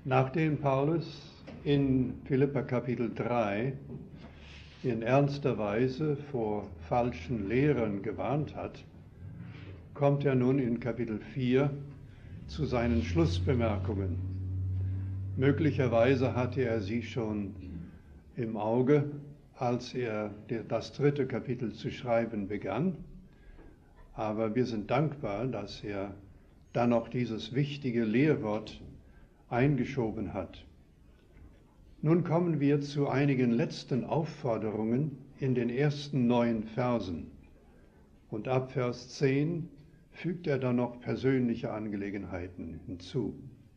Nachdem Paulus in Philipper Kapitel 3 in ernster Weise vor falschen Lehrern gewarnt hat, kommt er nun in Kapitel 4 zu seinen Schlussbemerkungen. Möglicherweise hatte er sie schon im Auge, als er das 3. Kapitel zu schreiben begann, aber wir sind dankbar, dass er dann noch dieses wichtige Lehrwort eingeschoben hat. Nun kommen wir zu einigen letzten Aufforderungen in den ersten 9 Versen. Und ab Vers 10 fügt er dann noch persönliche Angelegenheiten hinzu.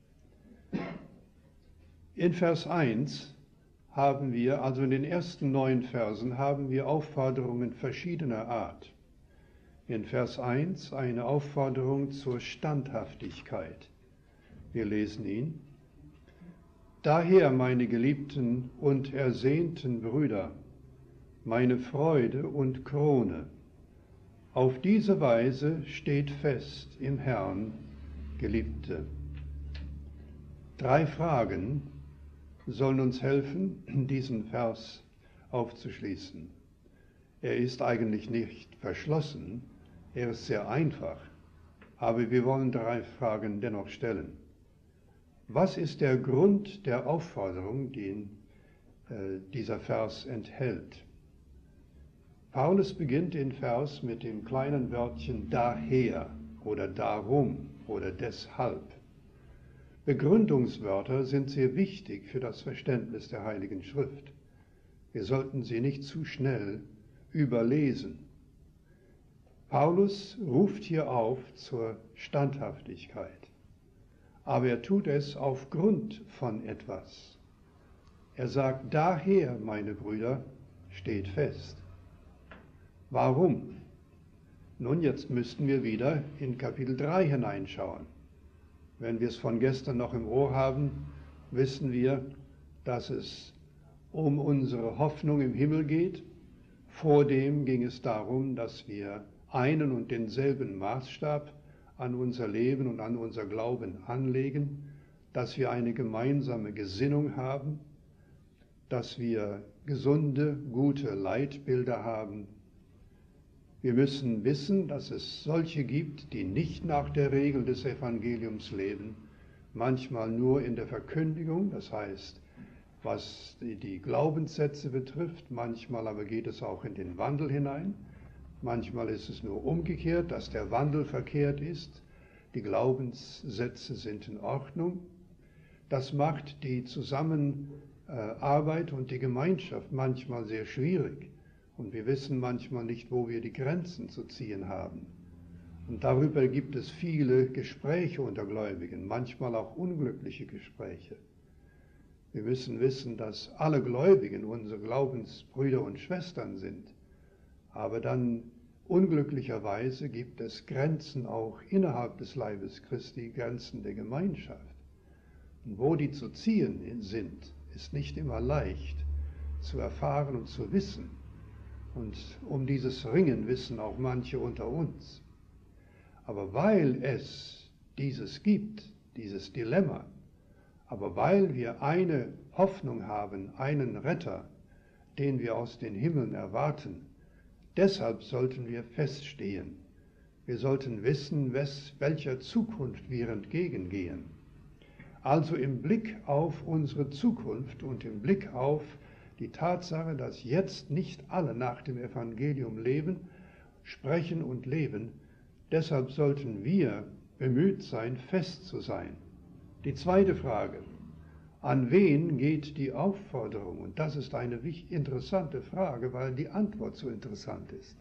In Vers 1 haben wir, also in den ersten 9 Versen, haben wir Aufforderungen verschiedener Art. In Vers 1 eine Aufforderung zur Standhaftigkeit. Wir lesen ihn. Daher, meine geliebten und ersehnten Brüder, meine Freude und Krone, auf diese Weise steht fest im Herrn, Geliebte. 3 Fragen sollen uns helfen, diesen Vers aufzuschließen. Er ist eigentlich nicht verschlossen, er ist sehr einfach, aber wir wollen 3 Fragen dennoch stellen. Was ist der Grund der Aufforderung, den dieser Vers enthält? Paulus beginnt den Vers mit dem kleinen Wörtchen daher oder darum oder deshalb. Begründungswörter sind sehr wichtig für das Verständnis der Heiligen Schrift. Wir sollten sie nicht zu schnell überlesen. Paulus ruft hier auf zur Standhaftigkeit. Aber er tut es aufgrund von etwas. Er sagt, daher, meine Brüder, steht fest. Warum? Nun, jetzt müssten wir wieder in Kapitel 3 hineinschauen. Wenn wir es von gestern noch im Ohr haben, wissen wir, dass es um unsere Hoffnung im Himmel geht. Vor dem ging es darum, dass wir einen und denselben Maßstab an unser Leben und an unser Glauben anlegen, dass wir eine gemeinsame Gesinnung haben, dass wir gesunde, gute Leitbilder haben. Wir müssen wissen, dass es solche gibt, die nicht nach der Regel des Evangeliums leben, manchmal nur in der Verkündigung, das heißt, was die Glaubenssätze betrifft, manchmal aber geht es auch in den Wandel hinein. Manchmal ist es nur umgekehrt, dass der Wandel verkehrt ist, die Glaubenssätze sind in Ordnung. Das macht die Zusammenarbeit und die Gemeinschaft manchmal sehr schwierig und wir wissen manchmal nicht, wo wir die Grenzen zu ziehen haben. Und darüber gibt es viele Gespräche unter Gläubigen, manchmal auch unglückliche Gespräche. Wir müssen wissen, dass alle Gläubigen unsere Glaubensbrüder und Schwestern sind. Aber dann unglücklicherweise gibt es Grenzen auch innerhalb des Leibes Christi, Grenzen der Gemeinschaft. Und wo die zu ziehen sind, ist nicht immer leicht zu erfahren und zu wissen. Und um dieses Ringen wissen auch manche unter uns. Aber weil es dieses gibt, dieses Dilemma, aber weil wir eine Hoffnung haben, einen Retter, den wir aus den Himmeln erwarten, deshalb sollten wir feststehen. Wir sollten wissen, welcher Zukunft wir entgegengehen. Also im Blick auf unsere Zukunft und im Blick auf die Tatsache, dass jetzt nicht alle nach dem Evangelium leben, sprechen und leben, deshalb sollten wir bemüht sein, fest zu sein. Die zweite Frage, an wen geht die Aufforderung? Und das ist eine interessante Frage, weil die Antwort so interessant ist.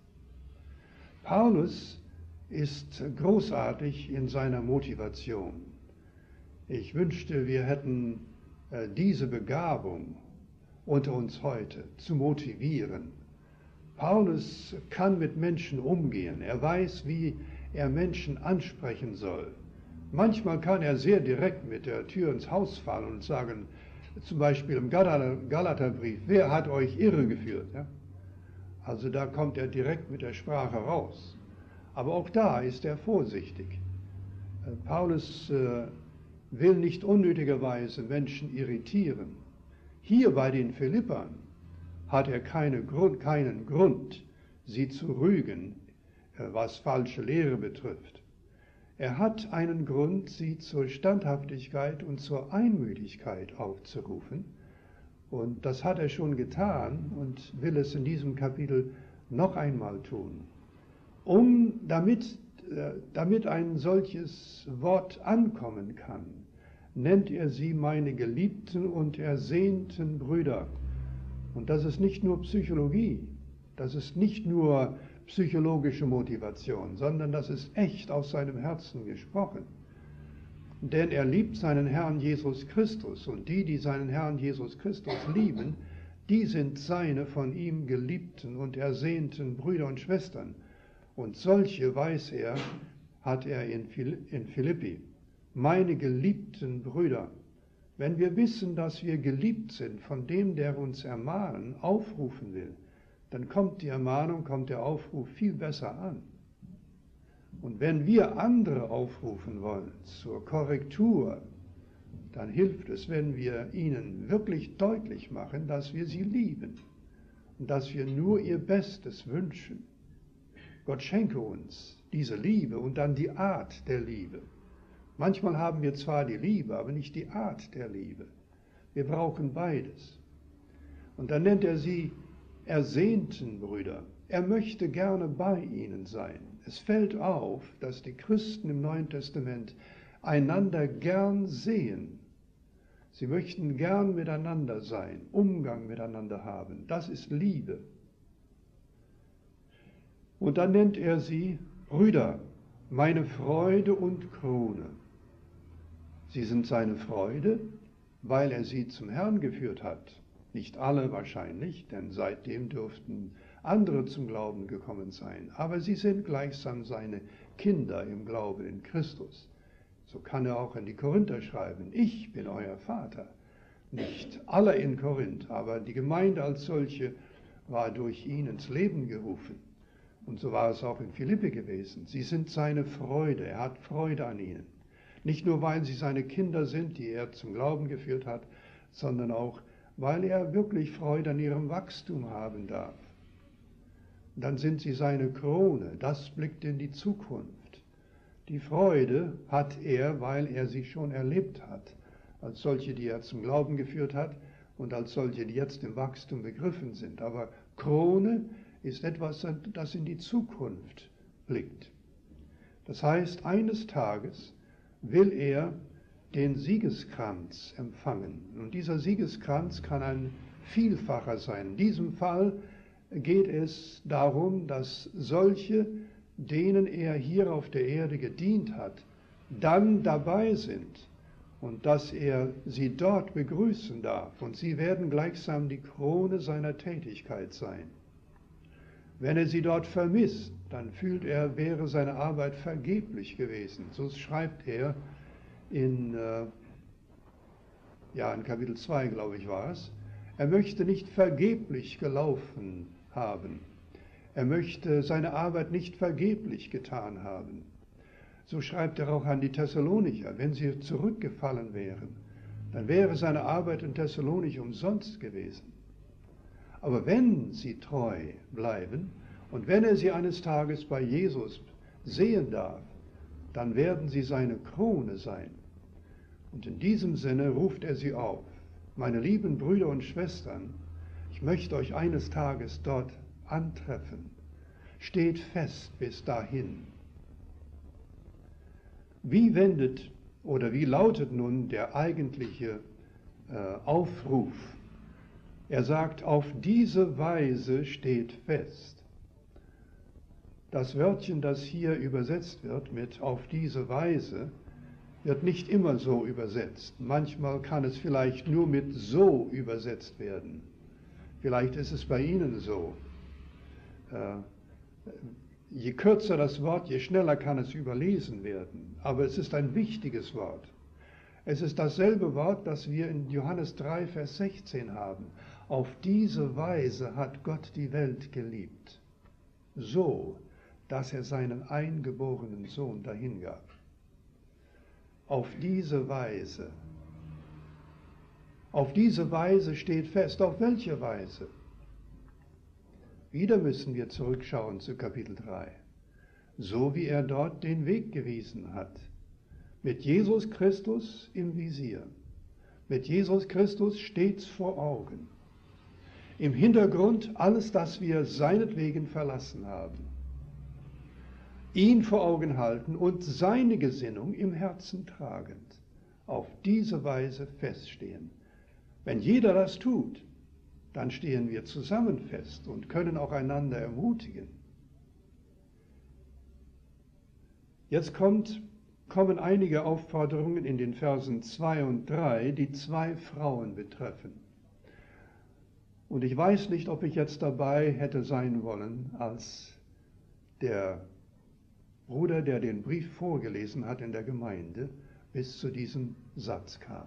Paulus ist großartig in seiner Motivation. Ich wünschte, wir hätten diese Begabung unter uns heute zu motivieren. Paulus kann mit Menschen umgehen. Er weiß, wie er Menschen ansprechen soll. Manchmal kann er sehr direkt mit der Tür ins Haus fallen und sagen, zum Beispiel im Galaterbrief, wer hat euch irregeführt? Ja? Also da kommt er direkt mit der Sprache raus. Aber auch da ist er vorsichtig. Paulus will nicht unnötigerweise Menschen irritieren. Hier bei den Philippern hat er keinen Grund, sie zu rügen, was falsche Lehre betrifft. Er hat einen Grund, sie zur Standhaftigkeit und zur Einmütigkeit aufzurufen. Und das hat er schon getan und will es in diesem Kapitel noch einmal tun. Damit ein solches Wort ankommen kann, nennt er sie meine geliebten und ersehnten Brüder. Und das ist nicht nur Psychologie, das ist nicht nur psychologische Motivation, sondern das ist echt aus seinem Herzen gesprochen. Denn er liebt seinen Herrn Jesus Christus und die seinen Herrn Jesus Christus lieben, die sind seine von ihm geliebten und ersehnten Brüder und Schwestern. Und solche, weiß er, hat er in Philippi. Meine geliebten Brüder, wenn wir wissen, dass wir geliebt sind von dem, der uns ermahnen, aufrufen will, dann kommt die Ermahnung, kommt der Aufruf viel besser an. Und wenn wir andere aufrufen wollen zur Korrektur, dann hilft es, wenn wir ihnen wirklich deutlich machen, dass wir sie lieben und dass wir nur ihr Bestes wünschen. Gott schenke uns diese Liebe und dann die Art der Liebe. Manchmal haben wir zwar die Liebe, aber nicht die Art der Liebe. Wir brauchen beides. Und dann nennt er sie ersehnten Brüder. Er möchte gerne bei ihnen sein. Es fällt auf, dass die Christen im Neuen Testament einander gern sehen. Sie möchten gern miteinander sein, Umgang miteinander haben. Das ist Liebe. Und dann nennt er sie Brüder, meine Freude und Krone. Sie sind seine Freude, weil er sie zum Herrn geführt hat. Nicht alle wahrscheinlich, denn seitdem dürften andere zum Glauben gekommen sein. Aber sie sind gleichsam seine Kinder im Glauben in Christus. So kann er auch an die Korinther schreiben, ich bin euer Vater. Nicht alle in Korinth, aber die Gemeinde als solche war durch ihn ins Leben gerufen. Und so war es auch in Philippi gewesen. Sie sind seine Freude, er hat Freude an ihnen. Nicht nur, weil sie seine Kinder sind, die er zum Glauben geführt hat, sondern auch, weil er wirklich Freude an ihrem Wachstum haben darf. Dann sind sie seine Krone, das blickt in die Zukunft. Die Freude hat er, weil er sie schon erlebt hat, als solche, die er zum Glauben geführt hat und als solche, die jetzt im Wachstum begriffen sind. Aber Krone ist etwas, das in die Zukunft blickt. Das heißt, eines Tages will er den Siegeskranz empfangen. Und dieser Siegeskranz kann ein Vielfacher sein. In diesem Fall geht es darum, dass solche, denen er hier auf der Erde gedient hat, dann dabei sind und dass er sie dort begrüßen darf. Und sie werden gleichsam die Krone seiner Tätigkeit sein. Wenn er sie dort vermisst, dann fühlt er, wäre seine Arbeit vergeblich gewesen. So schreibt er in Kapitel 2, glaube ich, war es. Er möchte nicht vergeblich gelaufen haben. Er möchte seine Arbeit nicht vergeblich getan haben. So schreibt er auch an die Thessalonicher, wenn sie zurückgefallen wären, dann wäre seine Arbeit in Thessalonich umsonst gewesen. Aber wenn sie treu bleiben und wenn er sie eines Tages bei Jesus sehen darf, dann werden sie seine Krone sein. Und in diesem Sinne ruft er sie auf. Meine lieben Brüder und Schwestern, ich möchte euch eines Tages dort antreffen. Steht fest bis dahin. Wie lautet nun der eigentliche Aufruf? Er sagt, auf diese Weise steht fest. Das Wörtchen, das hier übersetzt wird mit auf diese Weise, wird nicht immer so übersetzt. Manchmal kann es vielleicht nur mit so übersetzt werden. Vielleicht ist es bei Ihnen so. Je kürzer das Wort, je schneller kann es überlesen werden. Aber es ist ein wichtiges Wort. Es ist dasselbe Wort, das wir in Johannes 3, Vers 16 haben. Auf diese Weise hat Gott die Welt geliebt. So, dass er seinen eingeborenen Sohn dahingab. Auf diese Weise. Auf diese Weise steht fest. Auf welche Weise? Wieder müssen wir zurückschauen zu Kapitel 3. So wie er dort den Weg gewiesen hat. Mit Jesus Christus im Visier. Mit Jesus Christus stets vor Augen. Im Hintergrund alles, das wir seinetwegen verlassen haben. Ihn vor Augen halten und seine Gesinnung im Herzen tragend. Auf diese Weise feststehen. Wenn jeder das tut, dann stehen wir zusammen fest und können auch einander ermutigen. Jetzt kommen einige Aufforderungen in den Versen 2 und 3, die 2 Frauen betreffen. Und ich weiß nicht, ob ich jetzt dabei hätte sein wollen, als der Bruder, der den Brief vorgelesen hat in der Gemeinde, bis zu diesem Satz kam.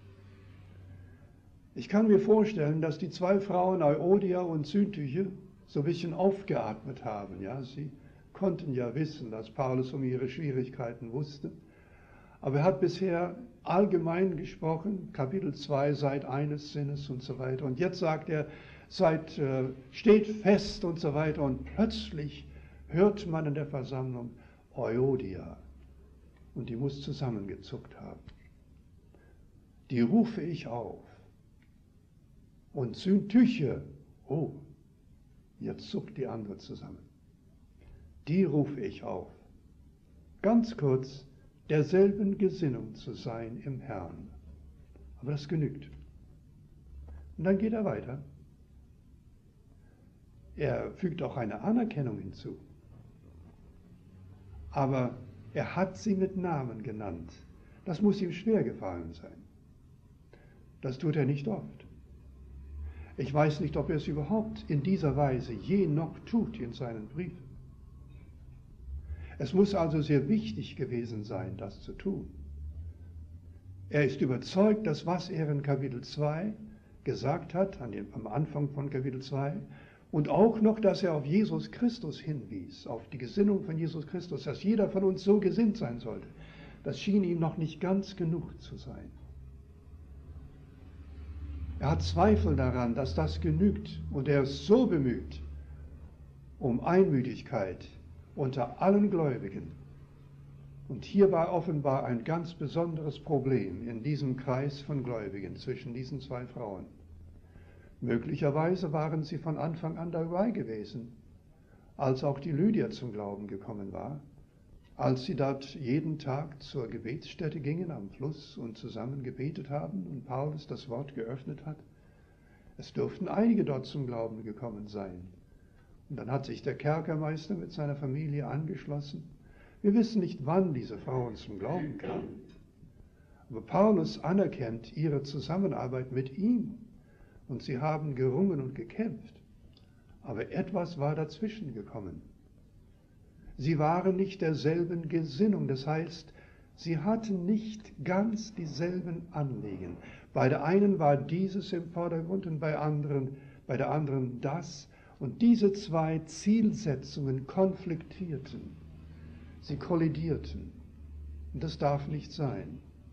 Ich kann mir vorstellen, dass die 2 Frauen, Euodia und Syntyche, so ein bisschen aufgeatmet haben. Ja? Sie konnten ja wissen, dass Paulus um ihre Schwierigkeiten wusste. Aber er hat bisher allgemein gesprochen, Kapitel 2, seid eines Sinnes und so weiter. Und jetzt sagt er, steht fest und so weiter. Und plötzlich hört man in der Versammlung Euodia. Und die muss zusammengezuckt haben. Die rufe ich auf. Und Syntyche, oh, jetzt zuckt die andere zusammen. Die rufe ich auf. Ganz kurz, derselben Gesinnung zu sein im Herrn. Aber das genügt. Und dann geht er weiter. Er fügt auch eine Anerkennung hinzu. Aber er hat sie mit Namen genannt. Das muss ihm schwer gefallen sein. Das tut er nicht oft. Ich weiß nicht, ob er es überhaupt in dieser Weise je noch tut in seinen Briefen. Es muss also sehr wichtig gewesen sein, das zu tun. Er ist überzeugt, dass was er in Kapitel 2 gesagt hat, am Anfang von Kapitel 2, und auch noch, dass er auf Jesus Christus hinwies, auf die Gesinnung von Jesus Christus, dass jeder von uns so gesinnt sein sollte, das schien ihm noch nicht ganz genug zu sein. Er hat Zweifel daran, dass das genügt, und er ist so bemüht um Einmütigkeit unter allen Gläubigen. Und hier war offenbar ein ganz besonderes Problem in diesem Kreis von Gläubigen zwischen diesen 2 Frauen. Möglicherweise waren sie von Anfang an dabei gewesen, als auch die Lydia zum Glauben gekommen war, als sie dort jeden Tag zur Gebetsstätte gingen am Fluss und zusammen gebetet haben und Paulus das Wort geöffnet hat. Es dürften einige dort zum Glauben gekommen sein. Und dann hat sich der Kerkermeister mit seiner Familie angeschlossen. Wir wissen nicht, wann diese Frauen zum Glauben kamen. Aber Paulus anerkennt ihre Zusammenarbeit mit ihm. Und sie haben gerungen und gekämpft. Aber etwas war dazwischen gekommen. Sie waren nicht derselben Gesinnung. Das heißt, sie hatten nicht ganz dieselben Anliegen. Bei der einen war dieses im Vordergrund und bei der anderen das. Und diese 2 Zielsetzungen konfliktierten. Sie kollidierten. Und das darf nicht sein.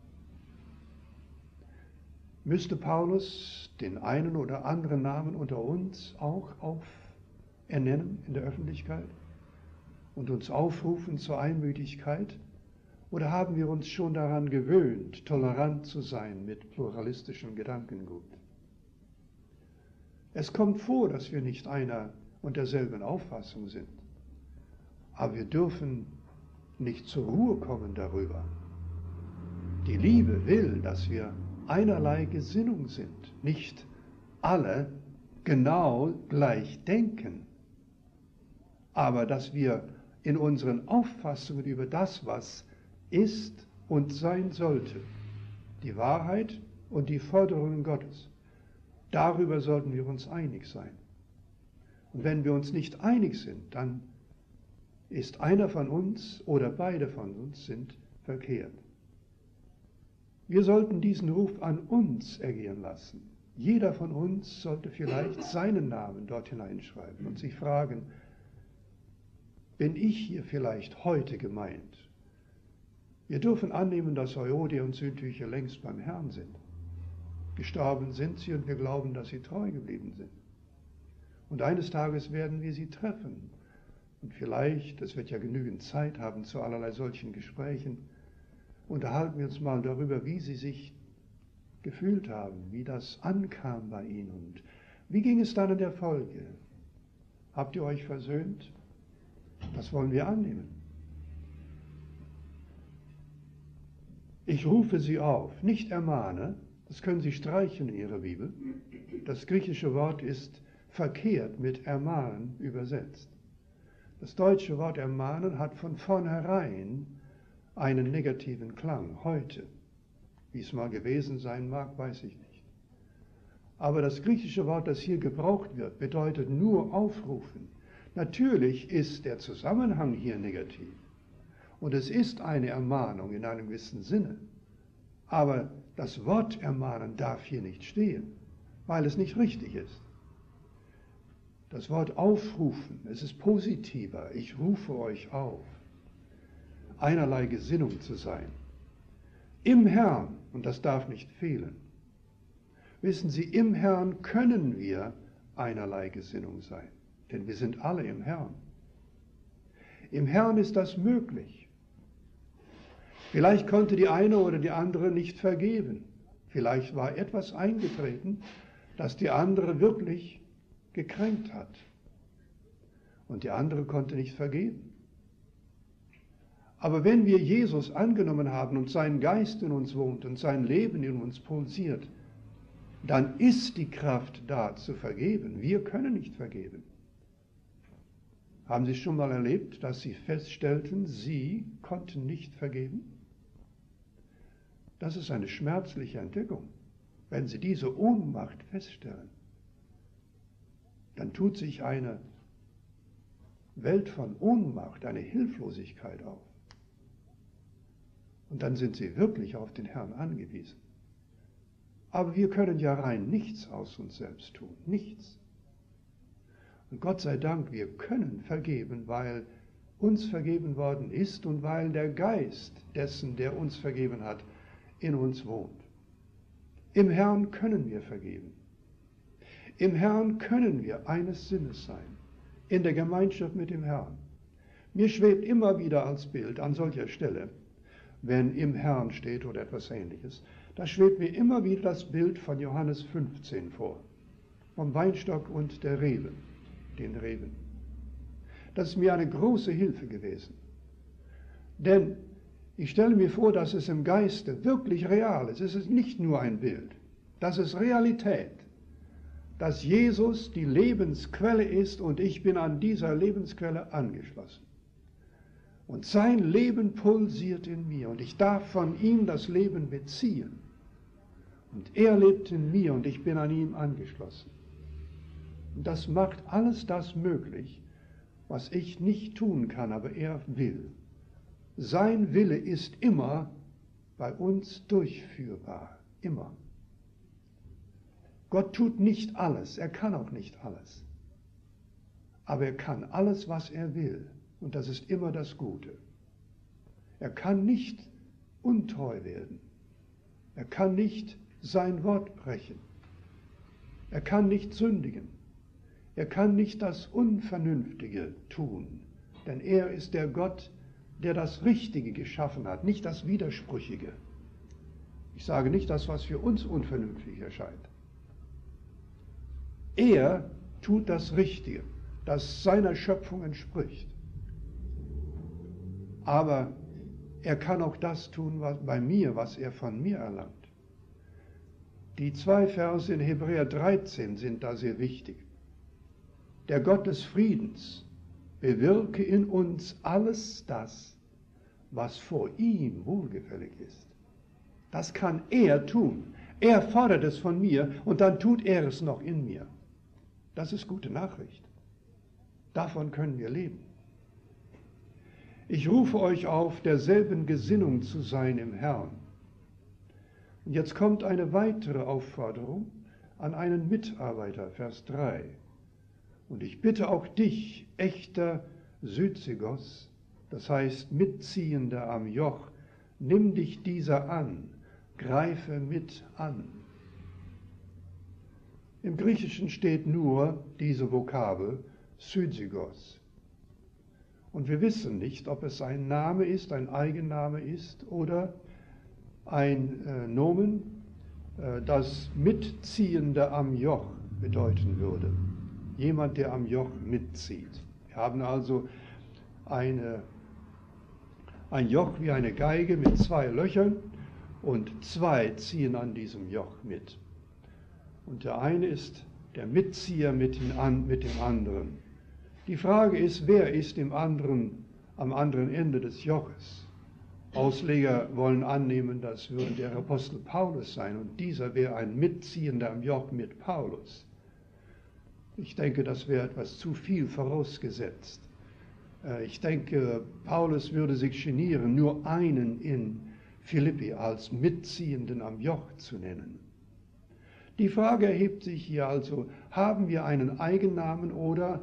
Müsste Paulus den einen oder anderen Namen unter uns auch ernennen in der Öffentlichkeit und uns aufrufen zur Einmütigkeit? Oder haben wir uns schon daran gewöhnt, tolerant zu sein mit pluralistischem Gedankengut? Es kommt vor, dass wir nicht einer und derselben Auffassung sind. Aber wir dürfen nicht zur Ruhe kommen darüber. Die Liebe will, dass wir einerlei Gesinnung sind, nicht alle genau gleich denken, aber dass wir in unseren Auffassungen über das, was ist und sein sollte, die Wahrheit und die Forderungen Gottes, darüber sollten wir uns einig sein. Und wenn wir uns nicht einig sind, dann ist einer von uns oder beide von uns sind verkehrt. Wir sollten diesen Ruf an uns ergehen lassen. Jeder von uns sollte vielleicht seinen Namen dort hineinschreiben und sich fragen, bin ich hier vielleicht heute gemeint? Wir dürfen annehmen, dass Euodia und Syntyche längst beim Herrn sind. Gestorben sind sie und wir glauben, dass sie treu geblieben sind. Und eines Tages werden wir sie treffen. Und vielleicht, es wird ja genügend Zeit haben zu allerlei solchen Gesprächen, unterhalten wir uns mal darüber, wie sie sich gefühlt haben, wie das ankam bei ihnen und wie ging es dann in der Folge. Habt ihr euch versöhnt? Das wollen wir annehmen. Ich rufe sie auf, nicht ermahne, das können Sie streichen in Ihrer Bibel. Das griechische Wort ist verkehrt mit ermahnen übersetzt. Das deutsche Wort ermahnen hat von vornherein einen negativen Klang, heute. Wie es mal gewesen sein mag, weiß ich nicht. Aber das griechische Wort, das hier gebraucht wird, bedeutet nur aufrufen. Natürlich ist der Zusammenhang hier negativ. Und es ist eine Ermahnung in einem gewissen Sinne. Aber das Wort ermahnen darf hier nicht stehen, weil es nicht richtig ist. Das Wort aufrufen, es ist positiver. Ich rufe euch auf, einerlei Gesinnung zu sein. Im Herrn, und das darf nicht fehlen. Wissen Sie, im Herrn können wir einerlei Gesinnung sein, denn wir sind alle im Herrn. Im Herrn ist das möglich. Vielleicht konnte die eine oder die andere nicht vergeben. Vielleicht war etwas eingetreten, das die andere wirklich gekränkt hat. Und die andere konnte nicht vergeben. Aber wenn wir Jesus angenommen haben und sein Geist in uns wohnt und sein Leben in uns pulsiert, dann ist die Kraft da zu vergeben. Wir können nicht vergeben. Haben Sie schon mal erlebt, dass Sie feststellten, Sie konnten nicht vergeben? Das ist eine schmerzliche Entdeckung. Wenn Sie diese Ohnmacht feststellen, dann tut sich eine Welt von Ohnmacht, eine Hilflosigkeit auf. Und dann sind Sie wirklich auf den Herrn angewiesen. Aber wir können ja rein nichts aus uns selbst tun, nichts. Und Gott sei Dank, wir können vergeben, weil uns vergeben worden ist und weil der Geist dessen, der uns vergeben hat, in uns wohnt. Im Herrn können wir vergeben. Im Herrn können wir eines Sinnes sein, in der Gemeinschaft mit dem Herrn. Mir schwebt immer wieder als Bild an solcher Stelle, wenn im Herrn steht oder etwas Ähnliches, da schwebt mir immer wieder das Bild von Johannes 15 vor, vom Weinstock und der Reben, den Reben. Das ist mir eine große Hilfe gewesen. Denn ich stelle mir vor, dass es im Geiste wirklich real ist. Es ist nicht nur ein Bild. Das ist Realität. Dass Jesus die Lebensquelle ist und ich bin an dieser Lebensquelle angeschlossen. Und sein Leben pulsiert in mir und ich darf von ihm das Leben beziehen. Und er lebt in mir und ich bin an ihm angeschlossen. Und das macht alles das möglich, was ich nicht tun kann, aber er will. Sein Wille ist immer bei uns durchführbar, immer. Gott tut nicht alles, er kann auch nicht alles. Aber er kann alles, was er will. Und das ist immer das Gute. Er kann nicht untreu werden. Er kann nicht sein Wort brechen. Er kann nicht sündigen. Er kann nicht das Unvernünftige tun. Denn er ist der Gott, der das Richtige geschaffen hat, nicht das Widersprüchige. Ich sage nicht das, was für uns unvernünftig erscheint. Er tut das Richtige, das seiner Schöpfung entspricht. Aber er kann auch das tun bei mir, was er von mir erlangt. Die 2 Verse in Hebräer 13 sind da sehr wichtig. Der Gott des Friedens bewirke in uns alles das, was vor ihm wohlgefällig ist. Das kann er tun. Er fordert es von mir und dann tut er es noch in mir. Das ist gute Nachricht. Davon können wir leben. Ich rufe euch auf, derselben Gesinnung zu sein im Herrn. Und jetzt kommt eine weitere Aufforderung an einen Mitarbeiter, Vers 3. Und ich bitte auch dich, echter Syzygos, das heißt Mitziehender am Joch Nimm dich dieser an, greife mit an. Im Griechischen steht nur diese Vokabel Syzygos. Und wir wissen nicht, ob es ein Name ist, ein Eigenname ist oder ein Nomen, das Mitziehende am Joch bedeuten würde. Jemand, der am Joch mitzieht. Wir haben also ein Joch wie eine Geige mit 2 Löchern und 2 ziehen an diesem Joch mit. Und der eine ist der Mitzieher mit dem anderen. Die Frage ist, wer ist am anderen Ende des Joches? Ausleger wollen annehmen, das würde der Apostel Paulus sein und dieser wäre ein Mitziehender am Joch mit Paulus. Ich denke, das wäre etwas zu viel vorausgesetzt. Ich denke, Paulus würde sich genieren, nur einen in Philippi als Mitziehenden am Joch zu nennen. Die Frage erhebt sich hier also, haben wir einen Eigennamen oder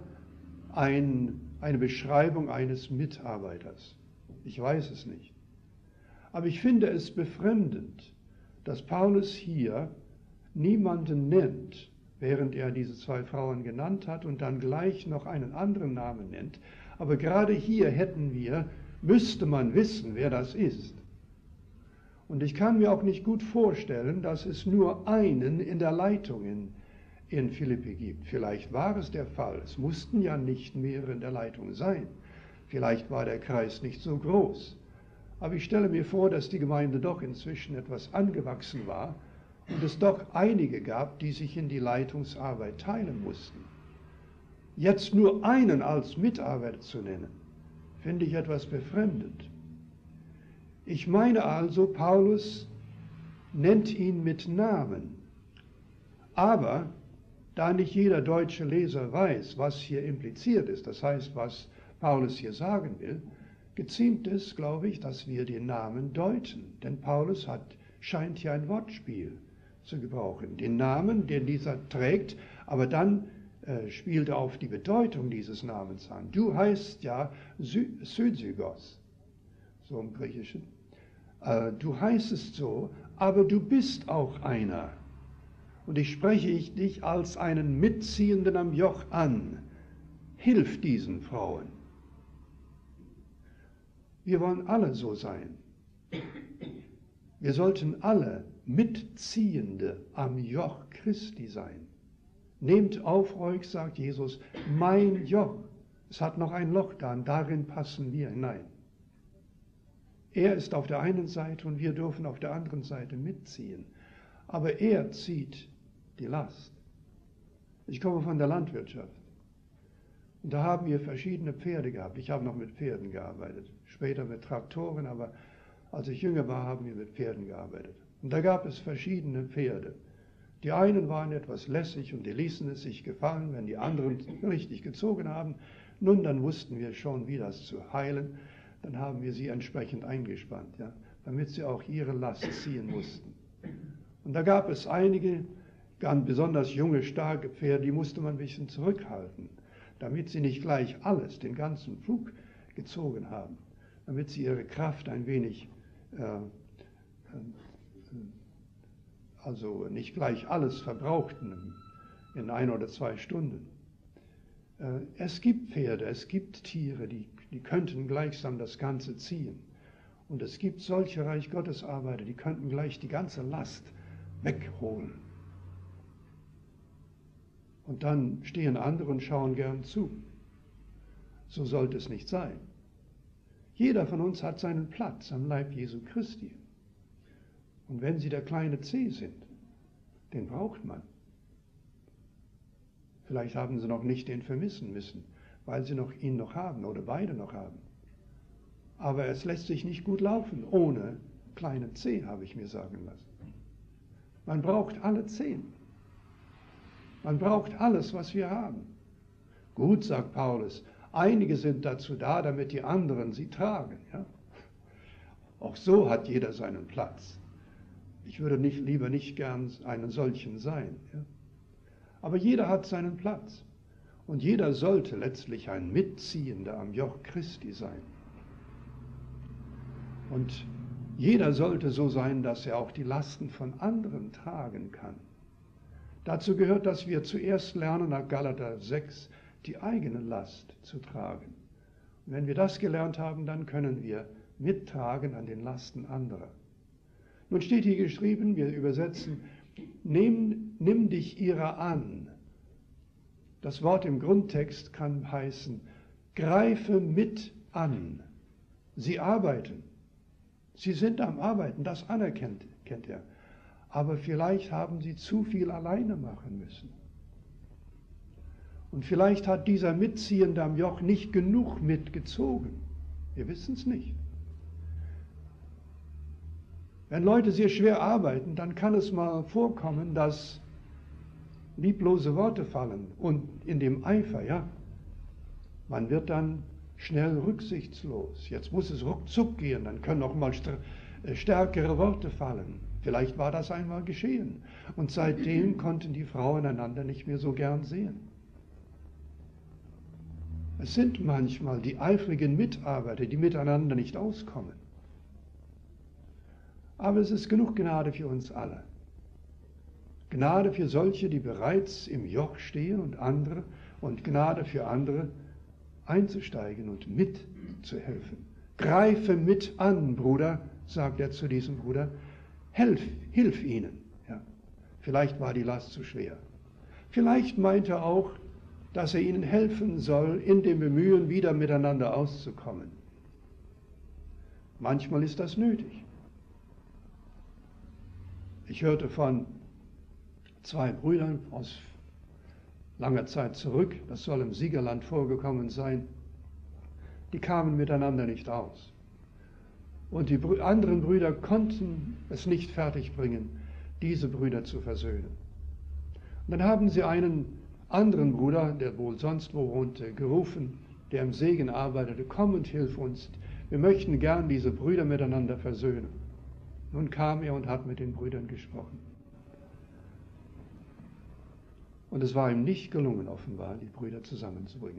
eine Beschreibung eines Mitarbeiters? Ich weiß es nicht. Aber ich finde es befremdend, dass Paulus hier niemanden nennt, während er diese 2 Frauen genannt hat und dann gleich noch einen anderen Namen nennt. Aber gerade hier müsste man wissen, wer das ist. Und ich kann mir auch nicht gut vorstellen, dass es nur einen in der Leitung in Philippi gibt. Vielleicht war es der Fall. Es mussten ja nicht mehrere in der Leitung sein. Vielleicht war der Kreis nicht so groß. Aber ich stelle mir vor, dass die Gemeinde doch inzwischen etwas angewachsen war und es doch einige gab, die sich in die Leitungsarbeit teilen mussten. Jetzt nur einen als Mitarbeiter zu nennen, finde ich etwas befremdend. Ich meine also, Paulus nennt ihn mit Namen. Aber da nicht jeder deutsche Leser weiß, was hier impliziert ist, das heißt, was Paulus hier sagen will, geziemt es, glaube ich, dass wir den Namen deuten. Denn Paulus scheint hier ein Wortspiel zu gebrauchen. Den Namen, den dieser trägt, aber dann spielt er auf die Bedeutung dieses Namens an. Du heißt ja Syzygos, so im Griechischen. Du heißest so, aber du bist auch einer. Und ich spreche dich als einen Mitziehenden am Joch an. Hilf diesen Frauen. Wir wollen alle so sein. Wir sollten alle Mitziehende am Joch Christi sein. Nehmt auf euch, sagt Jesus, mein Joch. Es hat noch ein Loch darin passen wir hinein. Er ist auf der einen Seite und wir dürfen auf der anderen Seite mitziehen. Aber er zieht die Last. Ich komme von der Landwirtschaft. Und da haben wir verschiedene Pferde gehabt. Ich habe noch mit Pferden gearbeitet. Später mit Traktoren, aber als ich jünger war, haben wir mit Pferden gearbeitet. Und da gab es verschiedene Pferde. Die einen waren etwas lässig und die ließen es sich gefallen, wenn die anderen richtig gezogen haben. Nun, dann wussten wir schon, wie das zu heilen. Dann haben wir sie entsprechend eingespannt, ja, damit sie auch ihre Last ziehen mussten. Und da gab es einige, ganz besonders junge, starke Pferde, die musste man ein bisschen zurückhalten, damit sie nicht gleich alles, den ganzen Pflug gezogen haben, damit sie ihre Kraft ein wenig, also nicht gleich alles verbrauchten in 1 oder 2 Stunden. Es gibt Pferde, es gibt Tiere, die könnten gleichsam das Ganze ziehen. Und es gibt solche Reich Gottes Arbeiter, die könnten gleich die ganze Last wegholen. Und dann stehen andere und schauen gern zu. So sollte es nicht sein. Jeder von uns hat seinen Platz am Leib Jesu Christi. Und wenn Sie der kleine C sind, den braucht man. Vielleicht haben Sie noch nicht den vermissen müssen, weil Sie ihn noch haben oder beide noch haben. Aber es lässt sich nicht gut laufen ohne kleinen C, habe ich mir sagen lassen. Man braucht alle 10. Man braucht alles, was wir haben. Gut, sagt Paulus, einige sind dazu da, damit die anderen sie tragen. Ja? Auch so hat jeder seinen Platz. Ich würde lieber nicht gern einen solchen sein. Ja? Aber jeder hat seinen Platz. Und jeder sollte letztlich ein Mitziehender am Joch Christi sein. Und Jeder sollte so sein, dass er auch die Lasten von anderen tragen kann. Dazu gehört, dass wir zuerst lernen, nach Galater 6, die eigene Last zu tragen. Und wenn wir das gelernt haben, dann können wir mittragen an den Lasten anderer. Nun steht hier geschrieben, wir übersetzen, nimm dich ihrer an. Das Wort im Grundtext kann heißen, greife mit an. Sie arbeiten. Sie sind am Arbeiten, das kennt er. Aber vielleicht haben sie zu viel alleine machen müssen. Und vielleicht hat dieser Mitziehende am Joch nicht genug mitgezogen. Wir wissen es nicht. Wenn Leute sehr schwer arbeiten, dann kann es mal vorkommen, dass lieblose Worte fallen. Und in dem Eifer, ja, man wird dann schnell rücksichtslos. Jetzt muss es ruckzuck gehen, dann können auch mal stärkere Worte fallen. Vielleicht war das einmal geschehen. Und seitdem konnten die Frauen einander nicht mehr so gern sehen. Es sind manchmal die eifrigen Mitarbeiter, die miteinander nicht auskommen. Aber es ist genug Gnade für uns alle. Gnade für solche, die bereits im Joch stehen und Gnade für andere, einzusteigen und mitzuhelfen. Greife mit an, Bruder, sagt er zu diesem Bruder. Hilf ihnen. Ja. Vielleicht war die Last zu schwer. Vielleicht meint er auch, dass er ihnen helfen soll, in dem Bemühen, wieder miteinander auszukommen. Manchmal ist das nötig. Ich hörte von 2 Brüdern aus langer Zeit zurück, das soll im Siegerland vorgekommen sein, die kamen miteinander nicht aus. Und die anderen Brüder konnten es nicht fertigbringen, diese Brüder zu versöhnen. Und dann haben sie einen anderen Bruder, der wohl sonst wo wohnte, gerufen, der im Segen arbeitete, komm und hilf uns, wir möchten gern diese Brüder miteinander versöhnen. Nun kam er und hat mit den Brüdern gesprochen. Und es war ihm nicht gelungen, offenbar, die Brüder zusammenzubringen.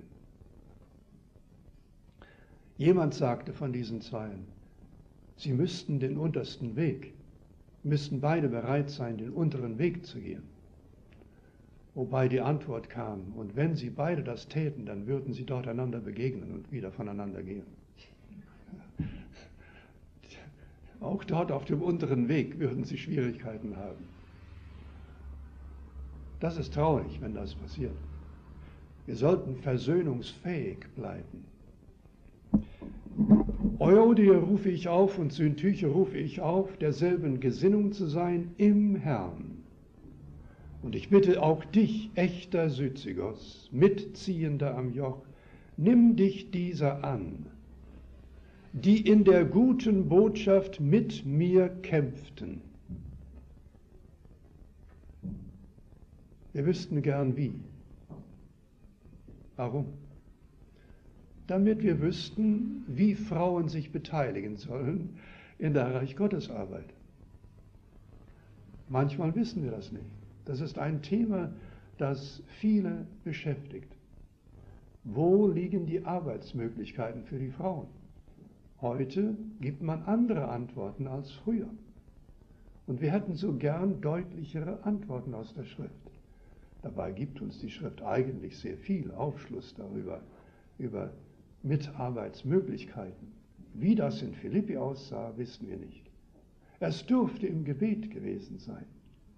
Jemand sagte von diesen Zweien, sie müssten den untersten Weg, müssten beide bereit sein, den unteren Weg zu gehen. Wobei die Antwort kam, und wenn sie beide das täten, dann würden sie dort einander begegnen und wieder voneinander gehen. Auch dort auf dem unteren Weg würden sie Schwierigkeiten haben. Das ist traurig, wenn das passiert. Wir sollten versöhnungsfähig bleiben. Euodia rufe ich auf und Syntyche rufe ich auf, derselben Gesinnung zu sein im Herrn. Und ich bitte auch dich, echter Syzygos, Mitziehender am Joch, nimm dich dieser an, die in der guten Botschaft mit mir kämpften. Wir wüssten gern wie. Warum? Damit wir wüssten, wie Frauen sich beteiligen sollen in der Reich Gottes Arbeit. Manchmal wissen wir das nicht. Das ist ein Thema, das viele beschäftigt. Wo liegen die Arbeitsmöglichkeiten für die Frauen? Heute gibt man andere Antworten als früher. Und wir hätten so gern deutlichere Antworten aus der Schrift. Dabei gibt uns die Schrift eigentlich sehr viel Aufschluss darüber, über Mitarbeitsmöglichkeiten. Wie das in Philippi aussah, wissen wir nicht. Es dürfte im Gebet gewesen sein.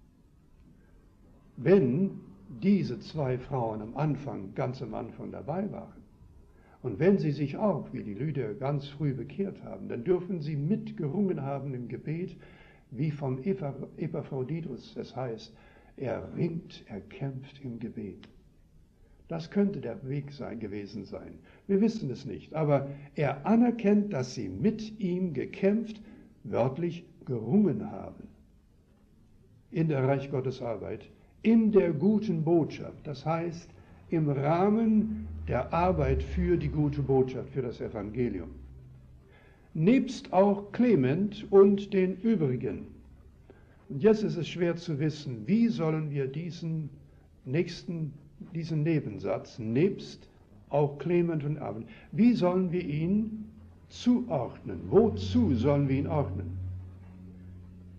Wenn diese 2 Frauen ganz am Anfang dabei waren und wenn sie sich auch, wie die Lydia, ganz früh bekehrt haben, dann dürfen sie mitgerungen haben im Gebet, wie vom Epaphroditus es heißt, er ringt, er kämpft im Gebet. Das könnte der Weg gewesen sein. Wir wissen es nicht, aber er anerkennt, dass sie mit ihm gekämpft, wörtlich gerungen haben. In der Reich Gottes Arbeit, in der guten Botschaft, das heißt im Rahmen der Arbeit für die gute Botschaft, für das Evangelium. Nebst auch Clement und den übrigen. Und jetzt ist es schwer zu wissen, wie sollen wir diesen Nebensatz, nebst auch Clement und wie sollen wir ihn zuordnen? Wozu sollen wir ihn ordnen?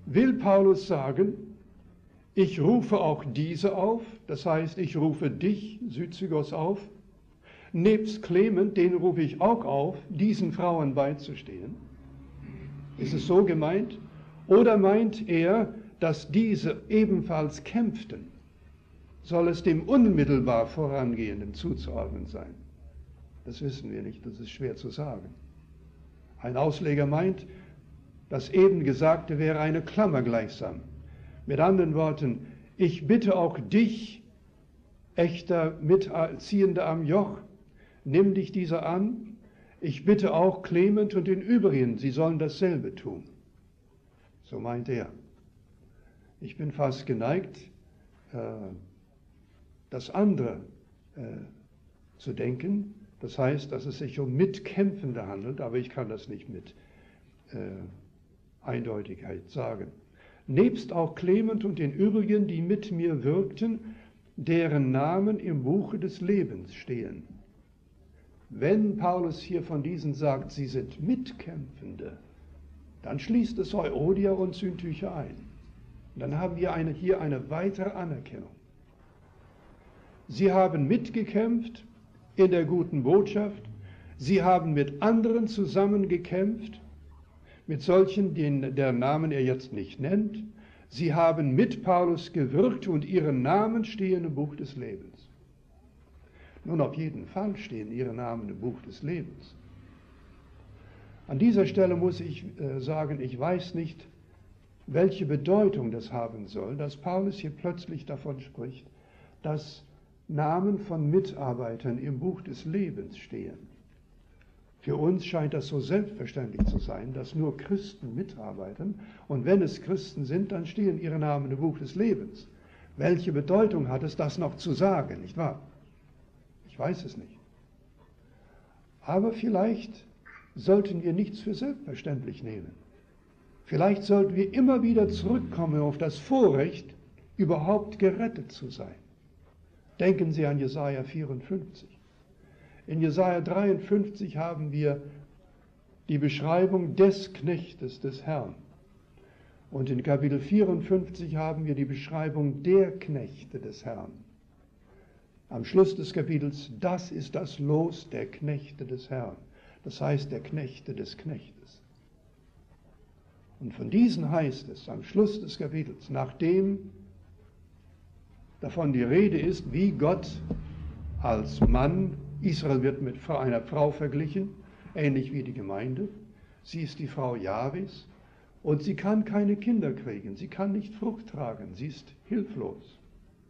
will Paulus sagen, ich rufe auch diese auf, das heißt, ich rufe dich, Syzygos, auf, nebst Klement, den rufe ich auch auf, diesen Frauen beizustehen. Ist es so gemeint? Oder meint er, dass diese ebenfalls kämpften? Soll es dem unmittelbar Vorangehenden zuzuordnen sein? Das wissen wir nicht, das ist schwer zu sagen. Ein Ausleger meint, das eben Gesagte wäre eine Klammer gleichsam. Mit anderen Worten, ich bitte auch dich, echter Mitziehender am Joch, nimm dich dieser an. Ich bitte auch Klement und den übrigen, sie sollen dasselbe tun. So meint er. Ich bin fast geneigt, das andere zu denken. Das heißt, dass es sich um Mitkämpfende handelt, aber ich kann das nicht mit Eindeutigkeit sagen. Nebst auch Klement und den übrigen, die mit mir wirkten, deren Namen im Buche des Lebens stehen. Wenn Paulus hier von diesen sagt, sie sind Mitkämpfende, dann schließt es Euodia und Syntyche ein. Dann haben wir hier eine weitere Anerkennung. Sie haben mitgekämpft in der guten Botschaft. Sie haben mit anderen zusammengekämpft, mit solchen, deren Namen er jetzt nicht nennt. Sie haben mit Paulus gewirkt und ihre Namen stehen im Buch des Lebens. Nun, auf jeden Fall stehen ihre Namen im Buch des Lebens. An dieser Stelle muss ich sagen, ich weiß nicht, welche Bedeutung das haben soll, dass Paulus hier plötzlich davon spricht, dass Namen von Mitarbeitern im Buch des Lebens stehen. Für uns scheint das so selbstverständlich zu sein, dass nur Christen mitarbeiten, und wenn es Christen sind, dann stehen ihre Namen im Buch des Lebens. Welche Bedeutung hat es, das noch zu sagen, nicht wahr? Ich weiß es nicht. Aber vielleicht sollten wir nichts für selbstverständlich nehmen. Vielleicht sollten wir immer wieder zurückkommen auf das Vorrecht, überhaupt gerettet zu sein. Denken Sie an Jesaja 54. In Jesaja 53 haben wir die Beschreibung des Knechtes des Herrn. Und in Kapitel 54 haben wir die Beschreibung der Knechte des Herrn. Am Schluss des Kapitels, das ist das Los der Knechte des Herrn. Das heißt, der Knechte des Knechtes. Und von diesen heißt es am Schluss des Kapitels, nachdem davon die Rede ist, wie Gott als Mann, Israel wird mit einer Frau verglichen, ähnlich wie die Gemeinde. Sie ist die Frau Jahwes und sie kann keine Kinder kriegen, sie kann nicht Frucht tragen, sie ist hilflos.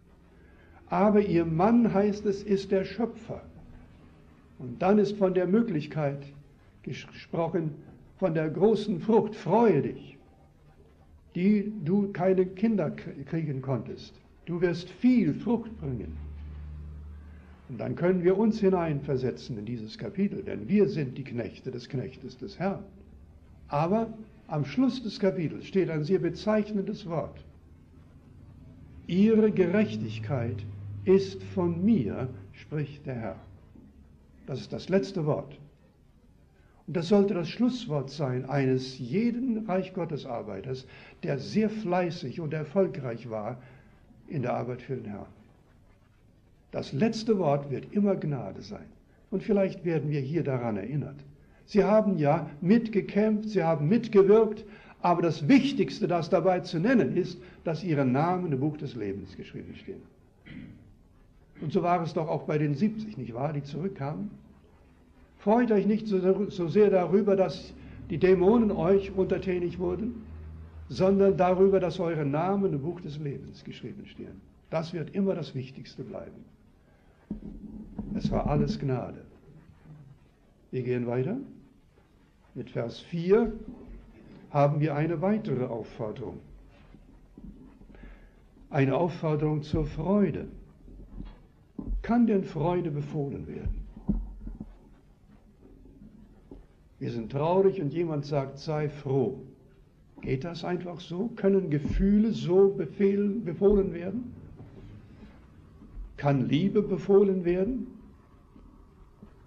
Aber ihr Mann, heißt es, ist der Schöpfer. Und dann ist von der Möglichkeit gesprochen, von der großen Frucht, freue dich, die du keine Kinder kriegen konntest. Du wirst viel Frucht bringen. Und dann können wir uns hineinversetzen in dieses Kapitel, denn wir sind die Knechte des Knechtes des Herrn. Aber am Schluss des Kapitels steht ein sehr bezeichnendes Wort. Ihre Gerechtigkeit ist von mir, spricht der Herr. Das ist das letzte Wort. Und das sollte das Schlusswort sein eines jeden Reich Gottes Arbeiters, der sehr fleißig und erfolgreich war in der Arbeit für den Herrn. Das letzte Wort wird immer Gnade sein. Und vielleicht werden wir hier daran erinnert. Sie haben ja mitgekämpft, sie haben mitgewirkt, aber das Wichtigste, das dabei zu nennen ist, dass ihre Namen im Buch des Lebens geschrieben stehen. Und so war es doch auch bei den 70, nicht wahr, die zurückkamen? Freut euch nicht so sehr darüber, dass die Dämonen euch untertänig wurden, sondern darüber, dass eure Namen im Buch des Lebens geschrieben stehen. Das wird immer das Wichtigste bleiben. Es war alles Gnade. Wir gehen weiter. Mit Vers 4 haben wir eine weitere Aufforderung. Eine Aufforderung zur Freude. Kann denn Freude befohlen werden? Wir sind traurig und jemand sagt, sei froh. Geht das einfach so? Können Gefühle so befohlen werden? Kann Liebe befohlen werden?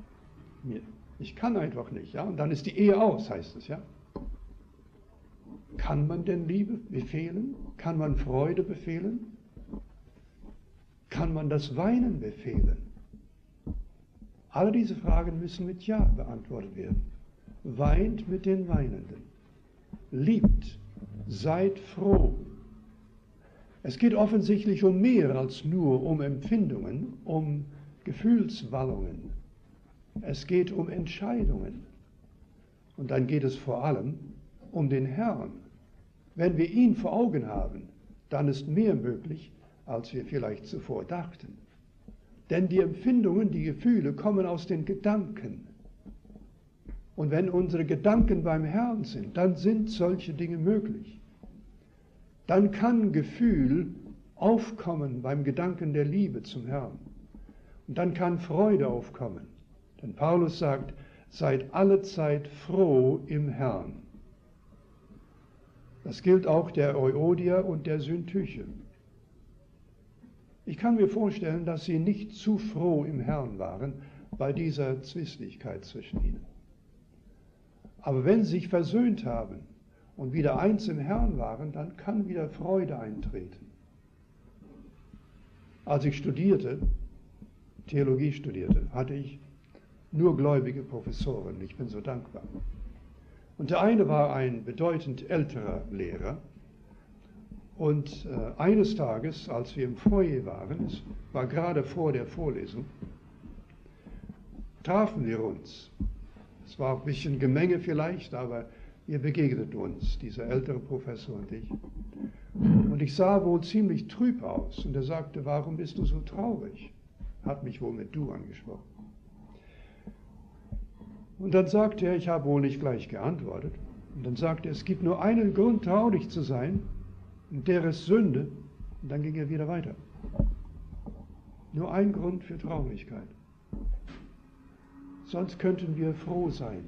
Ich kann einfach nicht, ja. Und dann ist die Ehe aus, heißt es, ja. Kann man denn Liebe befehlen? Kann man Freude befehlen? Kann man das Weinen befehlen? Alle diese Fragen müssen mit Ja beantwortet werden. Weint mit den Weinenden. Liebt. Seid froh. Es geht offensichtlich um mehr als nur um Empfindungen, um Gefühlswallungen. Es geht um Entscheidungen. Und dann geht es vor allem um den Herrn. Wenn wir ihn vor Augen haben, dann ist mehr möglich, als wir vielleicht zuvor dachten. Denn die Empfindungen, die Gefühle kommen aus den Gedanken. Und wenn unsere Gedanken beim Herrn sind, dann sind solche Dinge möglich. Dann kann Gefühl aufkommen beim Gedanken der Liebe zum Herrn. Und dann kann Freude aufkommen. Denn Paulus sagt, seid allezeit froh im Herrn. Das gilt auch der Euodia und der Syntyche. Ich kann mir vorstellen, dass sie nicht zu froh im Herrn waren bei dieser Zwistigkeit zwischen ihnen. Aber wenn sie sich versöhnt haben und wieder eins im Herrn waren, dann kann wieder Freude eintreten. Als ich Theologie studierte, hatte ich nur gläubige Professoren. Ich bin so dankbar. Und der eine war ein bedeutend älterer Lehrer. Und eines Tages, als wir im Foyer waren, es war gerade vor der Vorlesung, trafen wir uns. Es war ein bisschen Gemenge vielleicht, aber wir begegneten uns, dieser ältere Professor und ich. Und ich sah wohl ziemlich trüb aus. Und er sagte, warum bist du so traurig? Hat mich wohl mit du angesprochen. Und dann sagte er, ich habe wohl nicht gleich geantwortet. Und dann sagte er, es gibt nur einen Grund, traurig zu sein, und der ist Sünde. Und dann ging er wieder weiter. Nur ein Grund für Traurigkeit. Sonst könnten wir froh sein.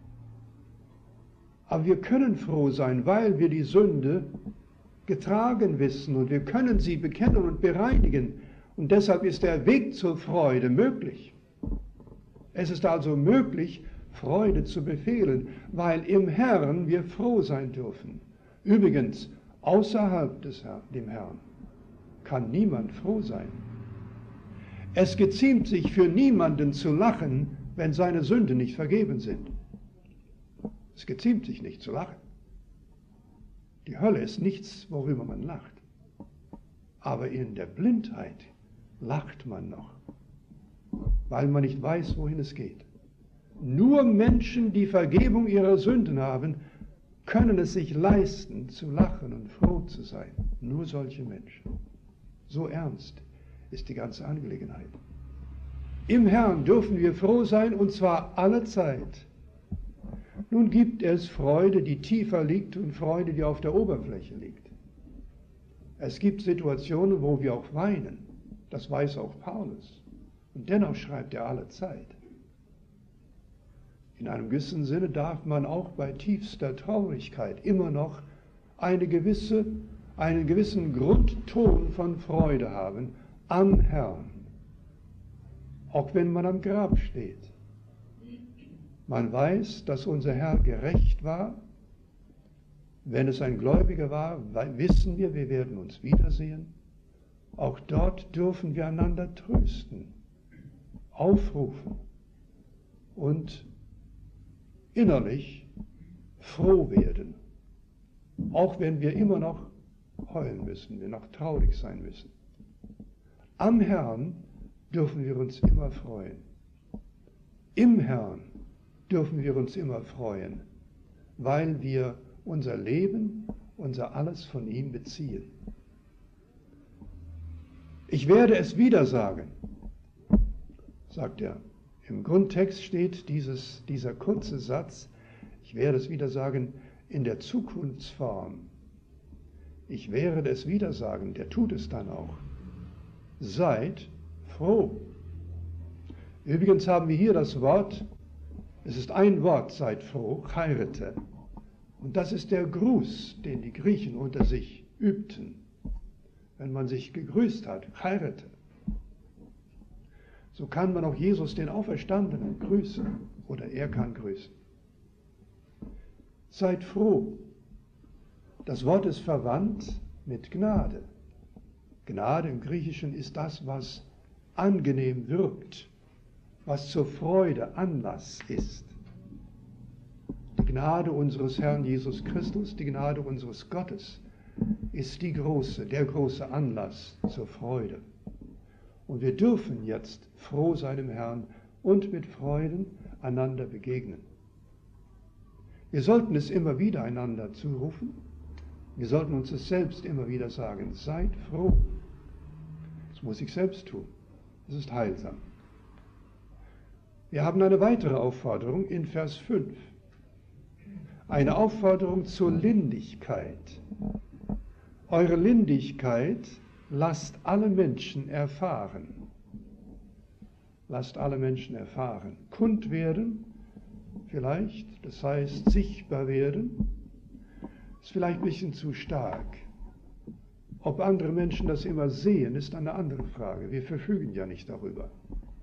Aber wir können froh sein, weil wir die Sünde getragen wissen und wir können sie bekennen und bereinigen. Und deshalb ist der Weg zur Freude möglich. Es ist also möglich, Freude zu befehlen, weil im Herrn wir froh sein dürfen. Übrigens, außerhalb dem Herrn kann niemand froh sein. Es geziemt sich für niemanden zu lachen, wenn seine Sünden nicht vergeben sind. Es geziemt sich nicht zu lachen. Die Hölle ist nichts, worüber man lacht. Aber in der Blindheit lacht man noch, weil man nicht weiß, wohin es geht. Nur Menschen, die Vergebung ihrer Sünden haben, können es sich leisten, zu lachen und froh zu sein. Nur solche Menschen. So ernst ist die ganze Angelegenheit. Im Herrn dürfen wir froh sein, und zwar alle Zeit. Nun gibt es Freude, die tiefer liegt, und Freude, die auf der Oberfläche liegt. Es gibt Situationen, wo wir auch weinen. Das weiß auch Paulus. Und dennoch schreibt er alle Zeit. In einem gewissen Sinne darf man auch bei tiefster Traurigkeit immer noch einen gewissen Grundton von Freude haben am Herrn. Auch wenn man am Grab steht. Man weiß, dass unser Herr gerecht war. Wenn es ein Gläubiger war, wissen wir werden uns wiedersehen. Auch dort dürfen wir einander trösten, aufrufen und innerlich froh werden. Auch wenn wir immer noch heulen müssen, wir noch traurig sein müssen. Am Herrn dürfen wir uns immer freuen. Im Herrn dürfen wir uns immer freuen, weil wir unser Leben, unser Alles von ihm beziehen. Ich werde es wieder sagen, sagt er. Im Grundtext steht dieser kurze Satz, ich werde es wieder sagen, in der Zukunftsform. Ich werde es wieder sagen, der tut es dann auch. Seid froh. Übrigens haben wir hier das Wort, es ist ein Wort, seid froh, chairete. Und das ist der Gruß, den die Griechen unter sich übten, wenn man sich gegrüßt hat, chairete. So kann man auch Jesus, den Auferstandenen, grüßen, oder er kann grüßen. Seid froh. Das Wort ist verwandt mit Gnade. Gnade im Griechischen ist das, was angenehm wirkt, was zur Freude Anlass ist. Die Gnade unseres Herrn Jesus Christus, die Gnade unseres Gottes, ist der große Anlass zur Freude. Und wir dürfen jetzt froh seinem Herrn und mit Freuden einander begegnen. Wir sollten es immer wieder einander zurufen. Wir sollten uns es selbst immer wieder sagen. Seid froh. Das muss ich selbst tun. Das ist heilsam. Wir haben eine weitere Aufforderung in Vers 5. Eine Aufforderung zur Lindigkeit. Eure Lindigkeit lasst alle Menschen erfahren. Lasst alle Menschen erfahren. Kund werden, vielleicht, das heißt sichtbar werden, ist vielleicht ein bisschen zu stark. Ob andere Menschen das immer sehen, ist eine andere Frage. Wir verfügen ja nicht darüber.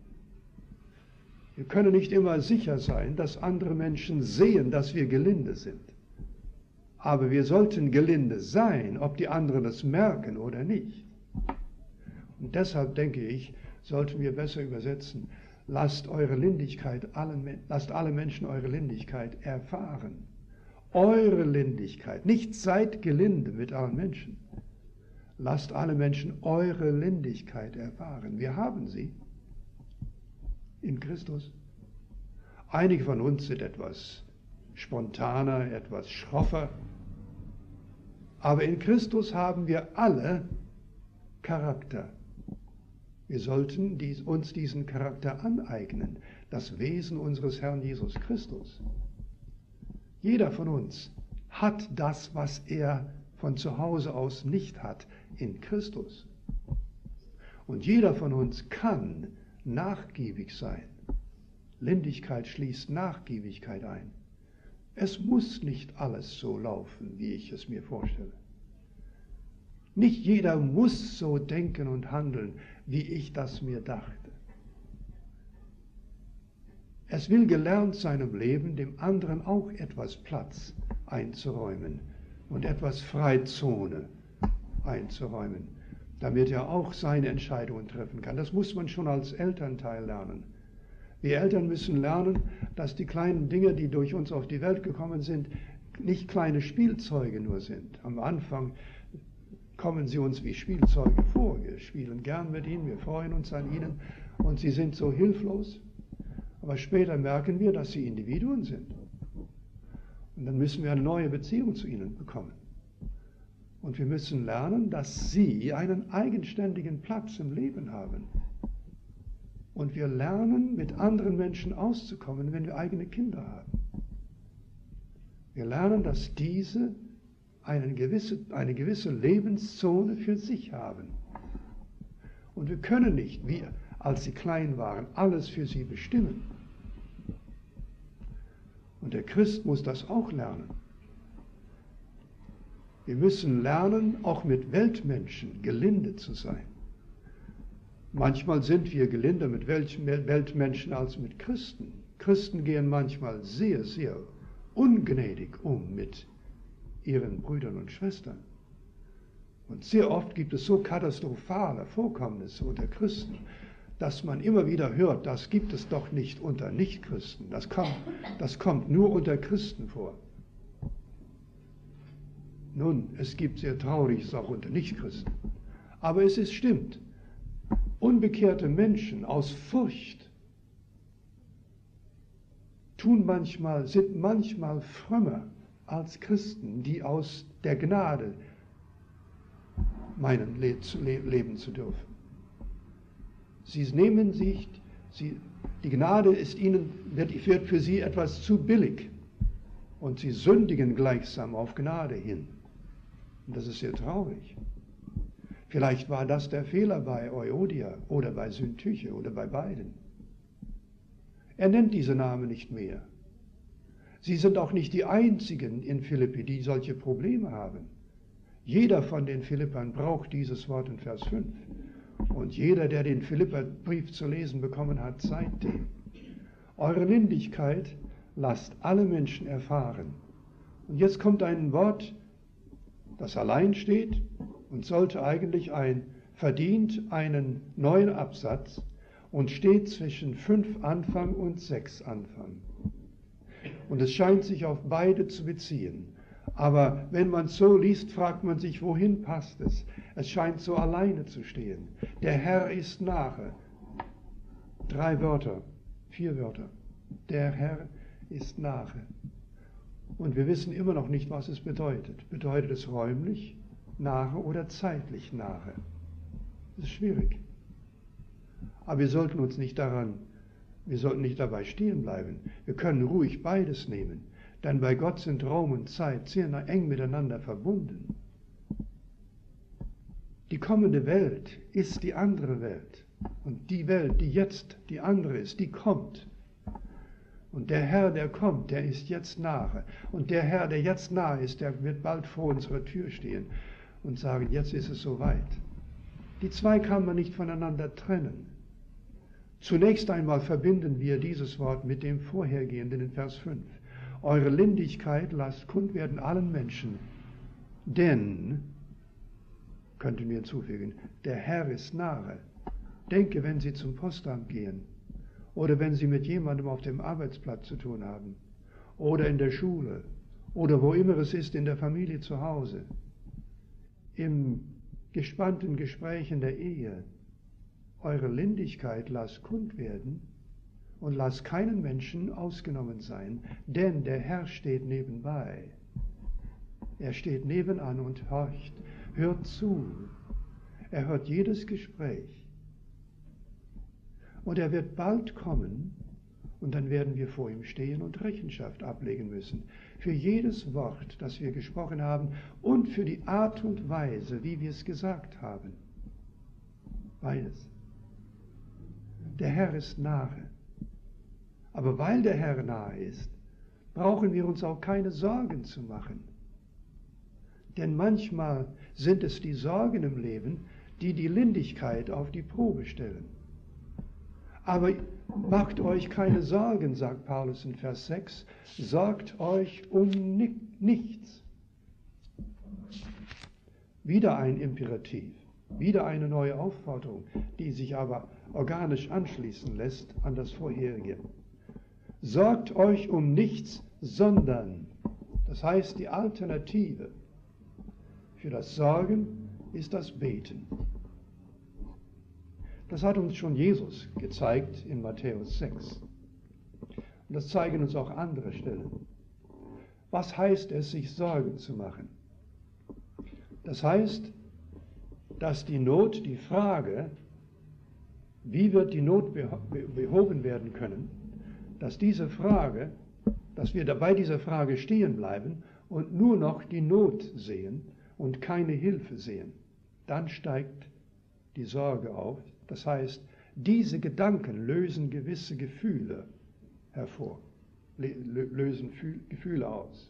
Wir können nicht immer sicher sein, dass andere Menschen sehen, dass wir gelinde sind. Aber wir sollten gelinde sein, ob die anderen es merken oder nicht. Und deshalb denke ich, sollten wir besser übersetzen, lasst alle Menschen eure Lindigkeit erfahren. Eure Lindigkeit, nicht seid gelinde mit allen Menschen. Lasst alle Menschen eure Lindigkeit erfahren. Wir haben sie in Christus. Einige von uns sind etwas spontaner, etwas schroffer. Aber in Christus haben wir alle Charakter. Wir sollten uns diesen Charakter aneignen, das Wesen unseres Herrn Jesus Christus. Jeder von uns hat das, was er von zu Hause aus nicht hat, in Christus. Und jeder von uns kann nachgiebig sein. Lindigkeit schließt Nachgiebigkeit ein. Es muss nicht alles so laufen, wie ich es mir vorstelle. Nicht jeder muss so denken und handeln, wie ich das mir dachte. Es will gelernt sein im Leben, dem anderen auch etwas Platz einzuräumen und etwas Freizone einzuräumen, damit er auch seine Entscheidungen treffen kann. Das muss man schon als Elternteil lernen. Wir Eltern müssen lernen, dass die kleinen Dinge, die durch uns auf die Welt gekommen sind, nicht kleine Spielzeuge nur sind. Am Anfang kommen sie uns wie Spielzeuge vor. Wir spielen gern mit ihnen, wir freuen uns an ihnen und sie sind so hilflos. Aber später merken wir, dass sie Individuen sind. Und dann müssen wir eine neue Beziehung zu ihnen bekommen. Und wir müssen lernen, dass sie einen eigenständigen Platz im Leben haben. Und wir lernen, mit anderen Menschen auszukommen, wenn wir eigene Kinder haben. Wir lernen, dass diese eine gewisse Lebenszone für sich haben. Und wir können nicht, wie als sie klein waren, alles für sie bestimmen. Und der Christ muss das auch lernen. Wir müssen lernen, auch mit Weltmenschen gelinde zu sein. Manchmal sind wir gelinder mit Weltmenschen als mit Christen. Christen gehen manchmal sehr, sehr ungnädig um mit ihren Brüdern und Schwestern. Und sehr oft gibt es so katastrophale Vorkommnisse unter Christen, dass man immer wieder hört, das gibt es doch nicht unter Nichtchristen. Das kommt nur unter Christen vor. Nun, es gibt sehr Trauriges auch unter Nichtchristen. Aber es ist stimmt. Unbekehrte Menschen aus Furcht sind manchmal frömmer als Christen, die aus der Gnade meinen, leben zu dürfen. Sie nehmen sich, die Gnade wird für sie etwas zu billig und sie sündigen gleichsam auf Gnade hin. Und das ist sehr traurig. Vielleicht war das der Fehler bei Euodia oder bei Syntyche oder bei beiden. Er nennt diese Namen nicht mehr. Sie sind auch nicht die einzigen in Philippi, die solche Probleme haben. Jeder von den Philippern braucht dieses Wort in Vers 5. Und jeder, der den Philipperbrief zu lesen bekommen hat, seitdem. Eure Lindigkeit lasst alle Menschen erfahren. Und jetzt kommt ein Wort, das allein steht und sollte eigentlich verdient einen neuen Absatz und steht zwischen 5 Anfang und 6 Anfang. Und es scheint sich auf beide zu beziehen. Aber wenn man es so liest, fragt man sich, wohin passt es? Es scheint so alleine zu stehen. Der Herr ist nahe. 3 Wörter, 4 Wörter. Der Herr ist nahe. Und wir wissen immer noch nicht, was es bedeutet. Bedeutet es räumlich nahe oder zeitlich nahe? Das ist schwierig. Aber wir sollten nicht dabei stehen bleiben. Wir können ruhig beides nehmen. Denn bei Gott sind Raum und Zeit sehr eng miteinander verbunden. Die kommende Welt ist die andere Welt. Und die Welt, die jetzt die andere ist, die kommt. Und der Herr, der kommt, der ist jetzt nahe. Und der Herr, der jetzt nahe ist, der wird bald vor unserer Tür stehen und sagen, jetzt ist es soweit. Die zwei kann man nicht voneinander trennen. Zunächst einmal verbinden wir dieses Wort mit dem vorhergehenden in Vers 5. Eure Lindigkeit lasst kund werden allen Menschen, denn, könnten wir hinzufügen, der Herr ist nahe. Denke, wenn Sie zum Postamt gehen oder wenn Sie mit jemandem auf dem Arbeitsplatz zu tun haben oder in der Schule oder wo immer es ist in der Familie zu Hause, im gespannten Gespräch in der Ehe, eure Lindigkeit lasst kund werden und lasst keinen Menschen ausgenommen sein, denn der Herr steht nebenbei. Er steht nebenan und horcht, hört zu. Er hört jedes Gespräch. Und er wird bald kommen und dann werden wir vor ihm stehen und Rechenschaft ablegen müssen. Für jedes Wort, das wir gesprochen haben und für die Art und Weise, wie wir es gesagt haben. Beides. Der Herr ist nahe. Aber weil der Herr nahe ist, brauchen wir uns auch keine Sorgen zu machen. Denn manchmal sind es die Sorgen im Leben, die die Lindigkeit auf die Probe stellen. Aber macht euch keine Sorgen, sagt Paulus in Vers 6, sorgt euch um nichts. Wieder ein Imperativ, wieder eine neue Aufforderung, die sich aber organisch anschließen lässt an das vorherige. Sorgt euch um nichts, sondern, das heißt die Alternative für das Sorgen ist das Beten. Das hat uns schon Jesus gezeigt in Matthäus 6. Und das zeigen uns auch andere Stellen. Was heißt es, sich Sorgen zu machen? Das heißt, dass die Not, die Frage, wie wird die Not behoben werden können, dass diese Frage, dass wir bei dieser Frage stehen bleiben und nur noch die Not sehen und keine Hilfe sehen. Dann steigt die Sorge auf. Das heißt, diese Gedanken lösen gewisse Gefühle hervor, lösen Gefühle aus.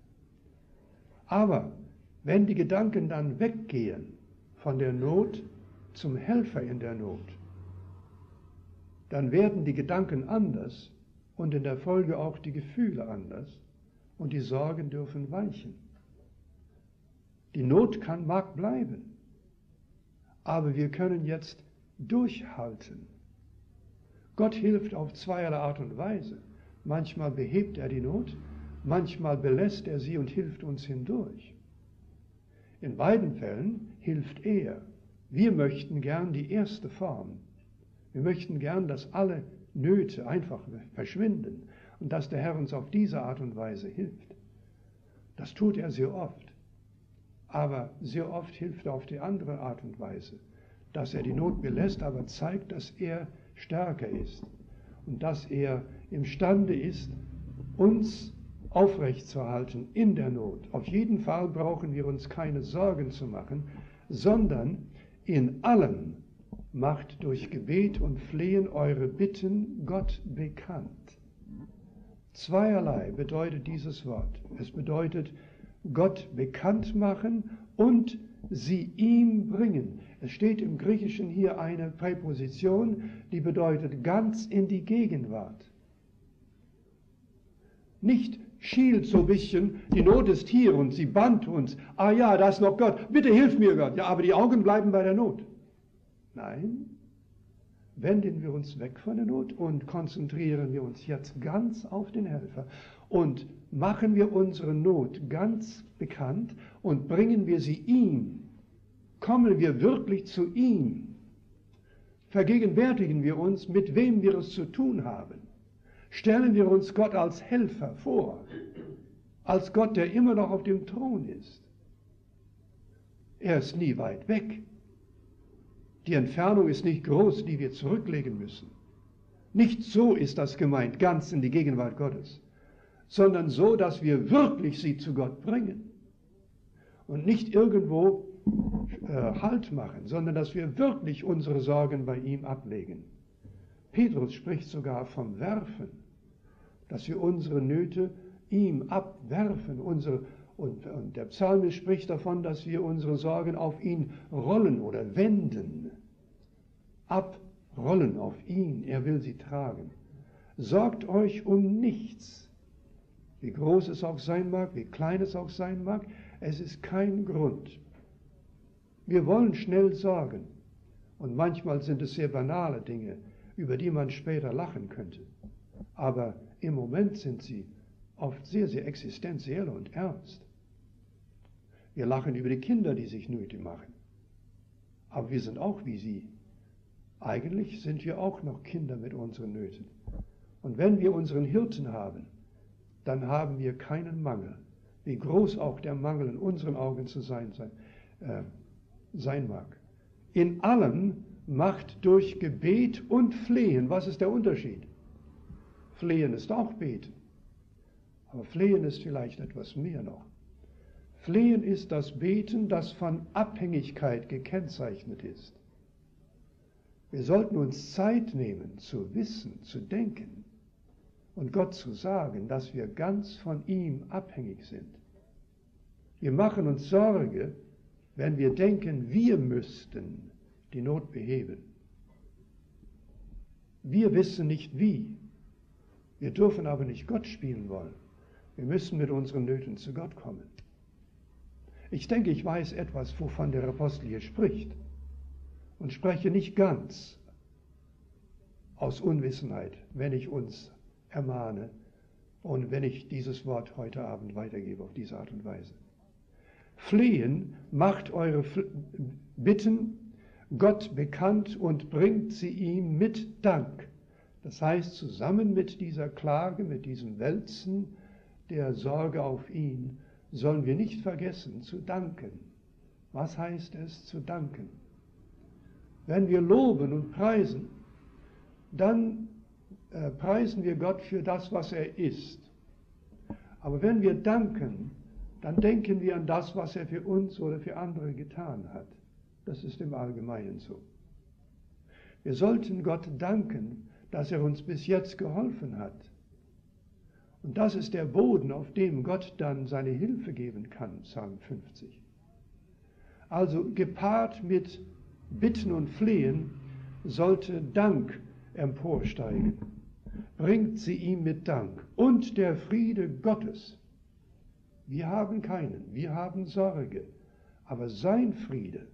Aber wenn die Gedanken dann weggehen von der Not zum Helfer in der Not, dann werden die Gedanken anders und in der Folge auch die Gefühle anders und die Sorgen dürfen weichen. Die Not mag bleiben, aber wir können jetzt durchhalten. Gott hilft auf zweierlei Art und Weise. Manchmal behebt er die Not, manchmal belässt er sie und hilft uns hindurch. In beiden Fällen hilft er. Wir möchten gern die erste Form. Wir möchten gern, dass alle Nöte einfach verschwinden und dass der Herr uns auf diese Art und Weise hilft. Das tut er sehr oft. Aber sehr oft hilft er auf die andere Art und Weise, dass er die Not belässt, aber zeigt, dass er stärker ist und dass er imstande ist, uns aufrechtzuerhalten in der Not. Auf jeden Fall brauchen wir uns keine Sorgen zu machen, sondern in allem macht durch Gebet und Flehen eure Bitten Gott bekannt. Zweierlei bedeutet dieses Wort. Es bedeutet Gott bekannt machen und sie ihm bringen. Es steht im Griechischen hier eine Präposition, die bedeutet ganz in die Gegenwart. Nicht schielt so ein bisschen, die Not ist hier und sie bannt uns. Ah ja, da ist noch Gott, bitte hilf mir Gott. Ja, aber die Augen bleiben bei der Not. Nein, wenden wir uns weg von der Not und konzentrieren wir uns jetzt ganz auf den Helfer und machen wir unsere Not ganz bekannt und bringen wir sie ihm. Kommen wir wirklich zu ihm. Vergegenwärtigen wir uns, mit wem wir es zu tun haben. Stellen wir uns Gott als Helfer vor, als Gott, der immer noch auf dem Thron ist. Er ist nie weit weg. Die Entfernung ist nicht groß, die wir zurücklegen müssen. Nicht so ist das gemeint, ganz in die Gegenwart Gottes, sondern so, dass wir wirklich sie zu Gott bringen und nicht irgendwo Halt machen, sondern dass wir wirklich unsere Sorgen bei ihm ablegen. Petrus spricht sogar vom Werfen, dass wir unsere Nöte ihm abwerfen. Und der Psalmist spricht davon, dass wir unsere Sorgen auf ihn rollen oder wenden. Abrollen auf ihn, er will sie tragen. Sorgt euch um nichts, wie groß es auch sein mag, wie klein es auch sein mag, es ist kein Grund. Wir wollen schnell sorgen und manchmal sind es sehr banale Dinge, über die man später lachen könnte. Aber im Moment sind sie oft sehr, sehr existenziell und ernst. Wir lachen über die Kinder, die sich Nöte machen. Aber wir sind auch wie sie. Eigentlich sind wir auch noch Kinder mit unseren Nöten. Und wenn wir unseren Hirten haben, dann haben wir keinen Mangel, wie groß auch der Mangel in unseren Augen zu sein mag. In allem macht durch Gebet und Flehen. Was ist der Unterschied? Flehen ist auch Beten. Aber Flehen ist vielleicht etwas mehr noch. Flehen ist das Beten, das von Abhängigkeit gekennzeichnet ist. Wir sollten uns Zeit nehmen, zu wissen, zu denken und Gott zu sagen, dass wir ganz von ihm abhängig sind. Wir machen uns Sorge, wenn wir denken, wir müssten die Not beheben. Wir wissen nicht wie. Wir dürfen aber nicht Gott spielen wollen. Wir müssen mit unseren Nöten zu Gott kommen. Ich denke, ich weiß etwas, wovon der Apostel hier spricht und spreche nicht ganz aus Unwissenheit, wenn ich uns ermahne und wenn ich dieses Wort heute Abend weitergebe auf diese Art und Weise. Flehen macht eure Bitten Gott bekannt und bringt sie ihm mit Dank. Das heißt, zusammen mit dieser Klage, mit diesem Wälzen der Sorge auf ihn, sollen wir nicht vergessen zu danken. Was heißt es, zu danken? Wenn wir loben und preisen, dann preisen wir Gott für das, was er ist. Aber wenn wir danken, dann denken wir an das, was er für uns oder für andere getan hat. Das ist im Allgemeinen so. Wir sollten Gott danken, dass er uns bis jetzt geholfen hat. Und das ist der Boden, auf dem Gott dann seine Hilfe geben kann, Psalm 50. Also gepaart mit Bitten und Flehen sollte Dank emporsteigen. Bringt sie ihm mit Dank. Und der Friede Gottes. Wir haben keinen, wir haben Sorge, aber sein Friede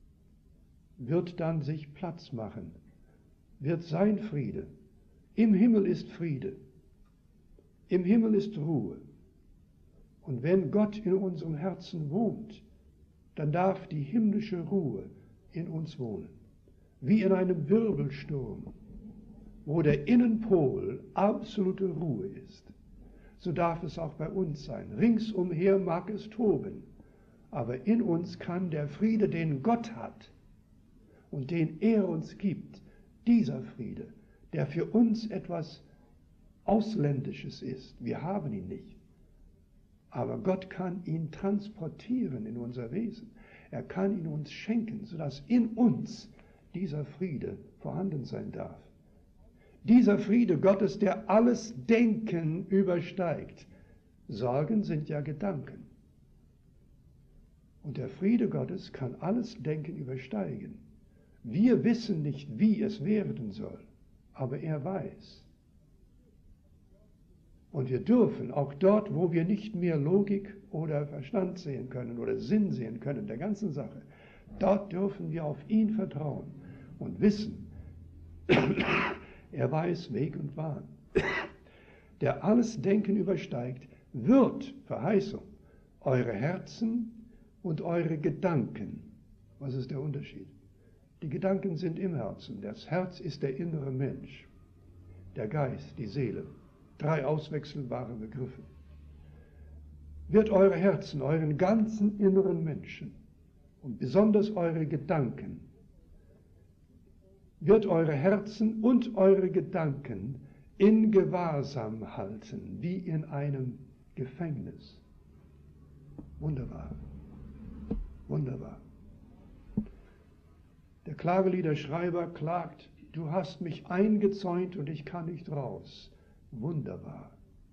wird dann sich Platz machen, wird sein Friede. Im Himmel ist Friede, im Himmel ist Ruhe. Und wenn Gott in unserem Herzen wohnt, dann darf die himmlische Ruhe in uns wohnen, wie in einem Wirbelsturm, wo der Innenpol absolute Ruhe ist. So darf es auch bei uns sein. Ringsumher mag es toben, aber in uns kann der Friede, den Gott hat und den er uns gibt, dieser Friede, der für uns etwas Ausländisches ist. Wir haben ihn nicht. Aber Gott kann ihn transportieren in unser Wesen. Er kann ihn uns schenken, sodass in uns dieser Friede vorhanden sein darf. Dieser Friede Gottes, der alles Denken übersteigt. Sorgen sind ja Gedanken. Und der Friede Gottes kann alles Denken übersteigen. Wir wissen nicht, wie es werden soll, aber er weiß. Und wir dürfen auch dort, wo wir nicht mehr Logik oder Verstand sehen können oder Sinn sehen können der ganzen Sache, dort dürfen wir auf ihn vertrauen und wissen, er weiß Weg und Bahn. Der alles Denken übersteigt, wird, Verheißung, eure Herzen und eure Gedanken. Was ist der Unterschied? Die Gedanken sind im Herzen. Das Herz ist der innere Mensch, der Geist, die Seele. 3 auswechselbare Begriffe. Wird eure Herzen, euren ganzen inneren Menschen und besonders eure Gedanken, wird eure Herzen und eure Gedanken in Gewahrsam halten, wie in einem Gefängnis. Wunderbar. Wunderbar. Der Klageliederschreiber klagt, du hast mich eingezäunt und ich kann nicht raus. Wunderbar.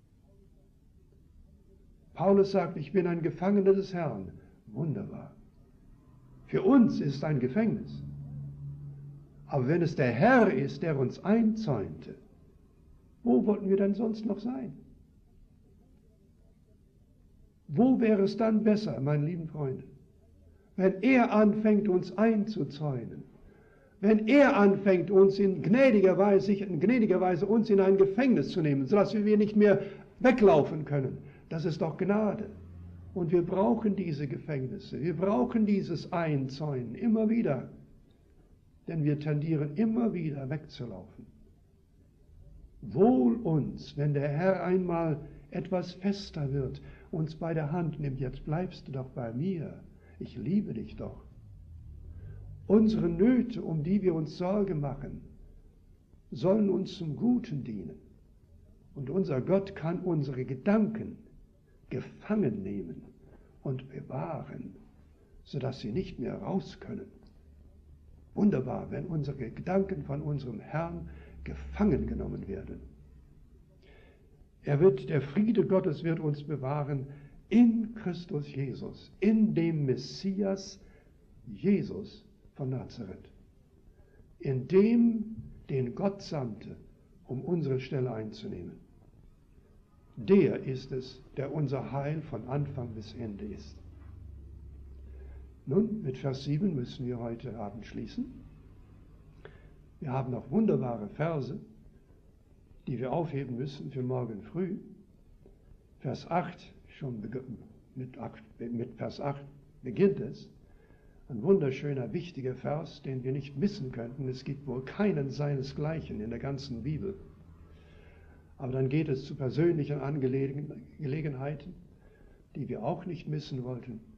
Paulus sagt, ich bin ein Gefangener des Herrn. Wunderbar. Für uns ist es ein Gefängnis. Aber wenn es der Herr ist, der uns einzäunte, wo wollten wir denn sonst noch sein? Wo wäre es dann besser, meine lieben Freunde, wenn er anfängt, uns einzuzäunen? Wenn er anfängt, uns in gnädiger Weise uns in ein Gefängnis zu nehmen, sodass wir nicht mehr weglaufen können, das ist doch Gnade. Und wir brauchen diese Gefängnisse, wir brauchen dieses Einzäunen immer wieder, denn wir tendieren immer wieder wegzulaufen. Wohl uns, wenn der Herr einmal etwas fester wird, uns bei der Hand nimmt, jetzt bleibst du doch bei mir, ich liebe dich doch. Unsere Nöte, um die wir uns Sorge machen, sollen uns zum Guten dienen. Und unser Gott kann unsere Gedanken gefangen nehmen und bewahren, sodass sie nicht mehr raus können. Wunderbar, wenn unsere Gedanken von unserem Herrn gefangen genommen werden. Der Friede Gottes wird uns bewahren in Christus Jesus, in dem Messias Jesus von Nazareth, in dem, den Gott sandte, um unsere Stelle einzunehmen. Der ist es, der unser Heil von Anfang bis Ende ist. Nun, mit Vers 7 müssen wir heute Abend schließen. Wir haben noch wunderbare Verse, die wir aufheben müssen für morgen früh. Vers 8, mit Vers 8 beginnt es. Ein wunderschöner, wichtiger Vers, den wir nicht missen könnten. Es gibt wohl keinen seinesgleichen in der ganzen Bibel. Aber dann geht es zu persönlichen Angelegenheiten, die wir auch nicht missen wollten.